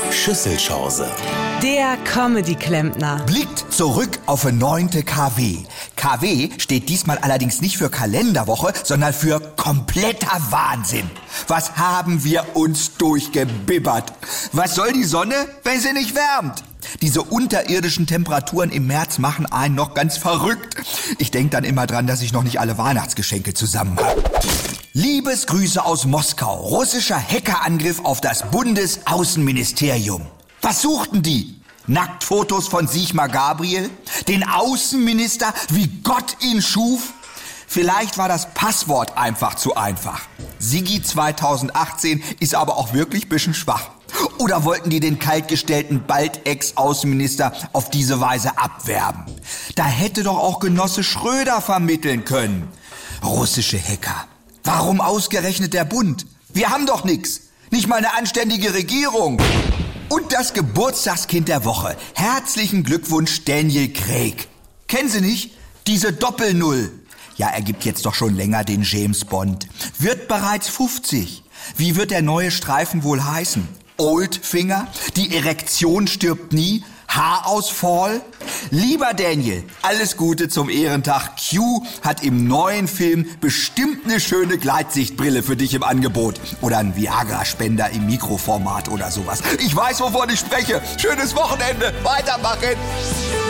Schüsselchance. Der Comedy-Klempner. Blickt zurück auf eine 9. KW. KW steht diesmal allerdings nicht für Kalenderwoche, sondern für kompletter Wahnsinn. Was haben wir uns durchgebibbert? Was soll die Sonne, wenn sie nicht wärmt? Diese unterirdischen Temperaturen im März machen einen noch ganz verrückt. Ich denke dann immer dran, dass ich noch nicht alle Weihnachtsgeschenke zusammen habe. Liebesgrüße aus Moskau. Russischer Hackerangriff auf das Bundesaußenministerium. Was suchten die? Nacktfotos von Sigmar Gabriel? Den Außenminister, wie Gott ihn schuf? Vielleicht war das Passwort einfach zu einfach. Sigi 2018 ist aber auch wirklich ein bisschen schwach. Oder wollten die den kaltgestellten bald Ex-Außenminister auf diese Weise abwerben? Da hätte doch auch Genosse Schröder vermitteln können. Russische Hacker. Warum ausgerechnet der Bund? Wir haben doch nix. Nicht mal eine anständige Regierung. Und das Geburtstagskind der Woche. Herzlichen Glückwunsch, Daniel Craig. Kennen Sie nicht? Diese Doppel-Null. Ja, er gibt jetzt doch schon länger den James Bond. Wird bereits 50. Wie wird der neue Streifen wohl heißen? Oldfinger? Die Erektion stirbt nie? Haarausfall? Lieber Daniel, alles Gute zum Ehrentag. Q hat im neuen Film bestimmt eine schöne Gleitsichtbrille für dich im Angebot. Oder einen Viagra-Spender im Mikroformat oder sowas. Ich weiß, wovon ich spreche. Schönes Wochenende. Weitermachen.